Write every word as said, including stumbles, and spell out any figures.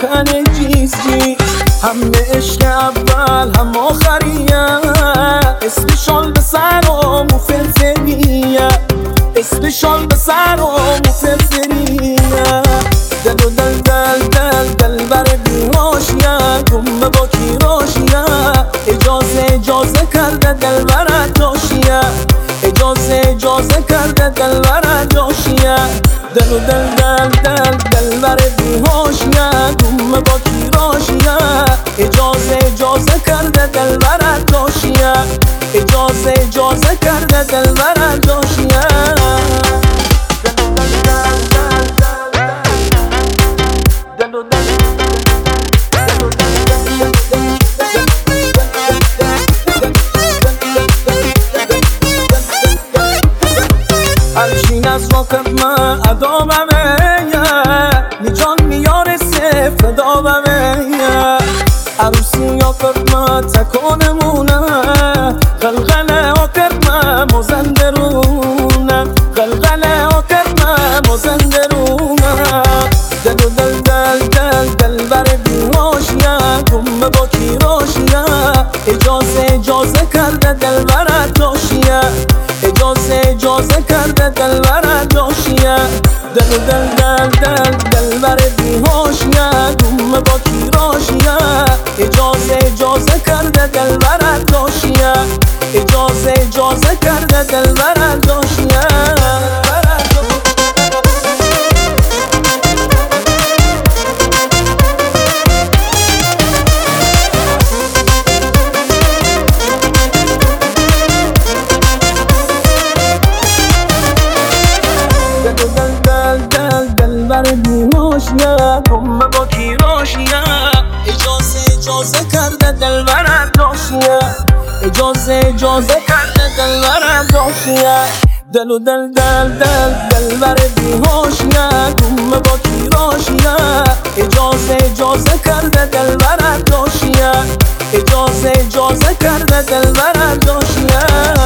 میزنه جیز جیز. همه عشق اول هم آخریه، اسمشان به سر و مفلفلیه، اسمشان به سر و مفلفلیه. دل و دل دل دل دل بر بیهاشیه، گمه با کیراشیه، اجازه اجازه کرده دل برد جاشیه، اجازه اجازه کرده دل برد جاشیه. دل و دل دل دل دل بر بیهاشیه، گمه با کیراشیه، اجازه اجازه کرده دل برد جاشیه، اجازه اجازه کرده دل برد جاشیه. هرچین از واقع من ادابمه، نیجان میاره سفر دابمه. عروسی یا کرما تکانمونه، غلغله ها کرما مزندرونه، غلغله ها کرما مزندرونه. دل و دل دل دل دل بر بیهاشیه، گمه با کیراشیه، اجازه اجازه کرده دل برد جاشیه، اجازه اجازه کرده دل برد جاشیه. دل و دل دل دل دل بر بیهاشیه، گمه با کیراشیه، اجازه اجازه کرده دل برد جاشیه، اجازه اجازه کرده دل برد جاشیه. بر بیهاشیه، گمه با کیراشیه، اجازه اجازه کرده دل برد جاشیه، اجازه اجازه کرده دل برد جاشیه. دل و دل دل دل دل بر بیهاشیه، گمه با کیراشیه، اجازه اجازه کرده دل برد جاشیه، اجازه اجازه کرده دل برد جاشیه.